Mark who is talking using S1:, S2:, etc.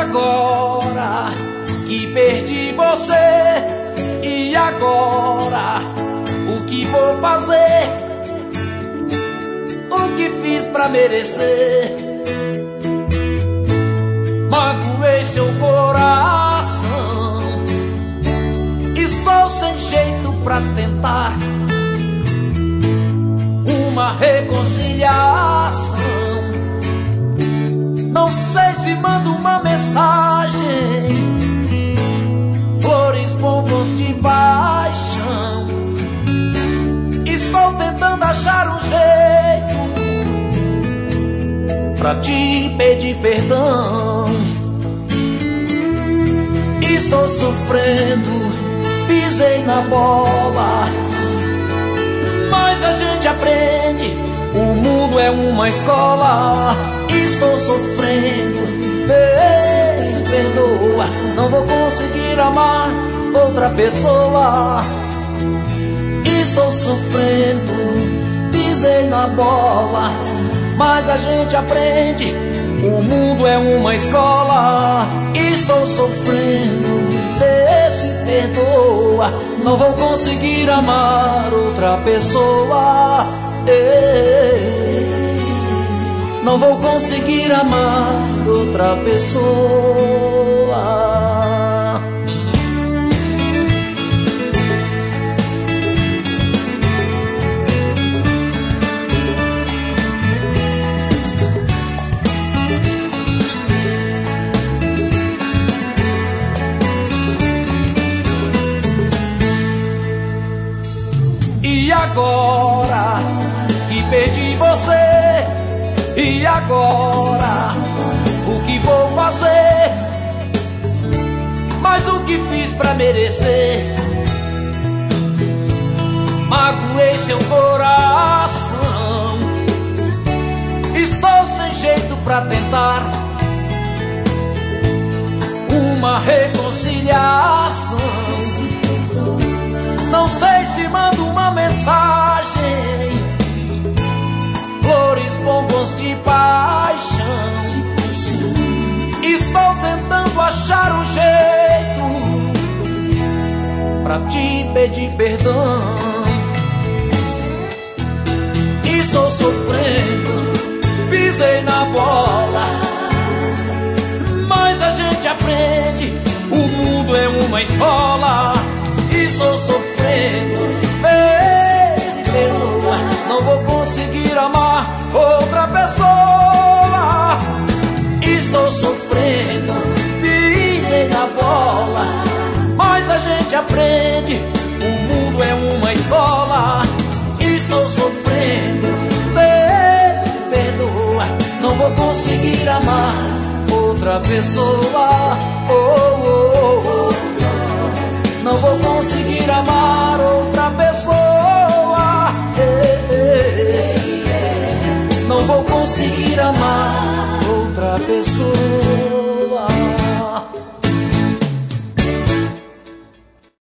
S1: agora que perdi você, e agora o que vou fazer? O que fiz pra merecer? Magoei seu coração, estou sem jeito pra tentar uma reconciliação. Não sei se mando uma mensagem, flores, bombons de paixão. Estou tentando achar um jeito pra te pedir perdão. Estou sofrendo, pisei na bola, mas a gente aprende, o mundo é uma escola. Estou sofrendo, se perdoa, não vou conseguir amar outra pessoa. Estou sofrendo, pisei na bola, mas a gente aprende, o mundo é uma escola. Estou sofrendo, se perdoa, não vou conseguir amar outra pessoa. Não vou conseguir amar outra pessoa. E agora que perdi você, e agora o que vou fazer? Mas o que fiz pra merecer? Magoei seu coração, estou sem jeito pra tentar uma reconciliação. Não sei se mando uma mensagem, flores, bombons de paixão. Estou tentando achar um jeito pra te pedir perdão. Estou sofrendo, pisei na bola, mas a gente aprende, o mundo é uma escola. Estou sofrendo, me perdoa, não vou conseguir amar outra pessoa. Estou sofrendo, pisei na bola, mas a gente aprende, o mundo é uma escola. Estou sofrendo, me perdoa, não vou conseguir amar outra pessoa.